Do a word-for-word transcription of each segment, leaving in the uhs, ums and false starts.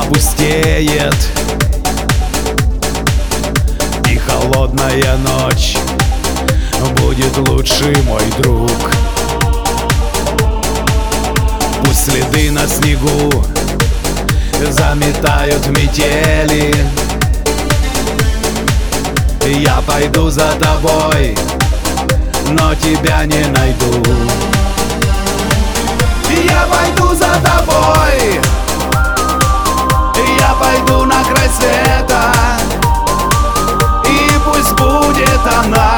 пустеет, и холодная ночь будет лучше, мой друг. Пусть следы на снегу заметают метели, я пойду за тобой, но тебя не найду. Я пойду за тобой, я пойду на край света, и пусть будет она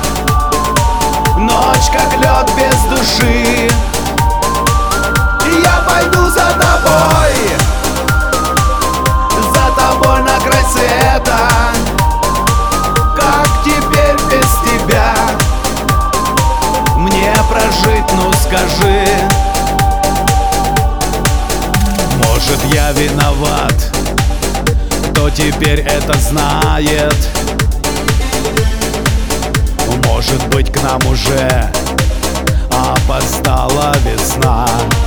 ночь, как лед без души. Я пойду за тобой, за тобой на край света. Как теперь без тебя мне прожить, ну скажи? Может, я виноват, кто теперь это знает? Может быть, к нам уже опоздала весна.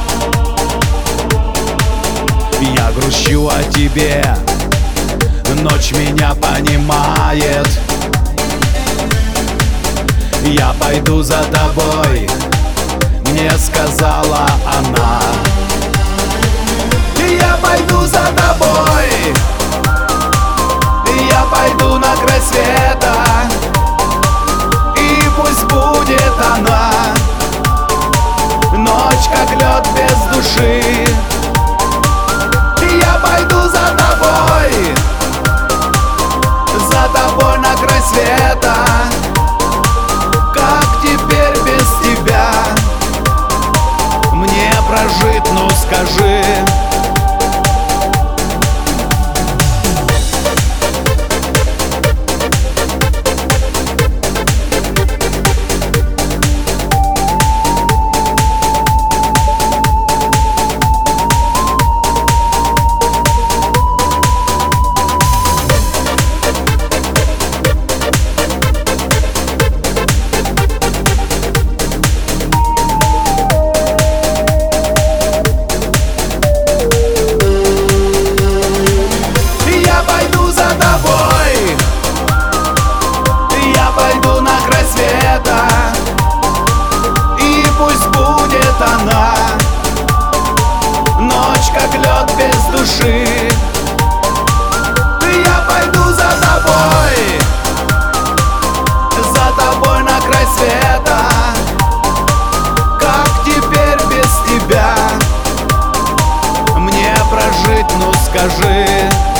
Я грущу о тебе, ночь меня понимает. Я пойду за тобой, мне сказала она. Я пойду за тобой, я пойду на край света, и пусть будет она ночь, как лед без души. Я пойду за тобой, за тобой на край света. Как теперь без тебя мне прожить, ну скажи? И пусть будет она ночь, как лед без души. Я пойду за тобой, за тобой на край света. Как теперь без тебя мне прожить, ну скажи?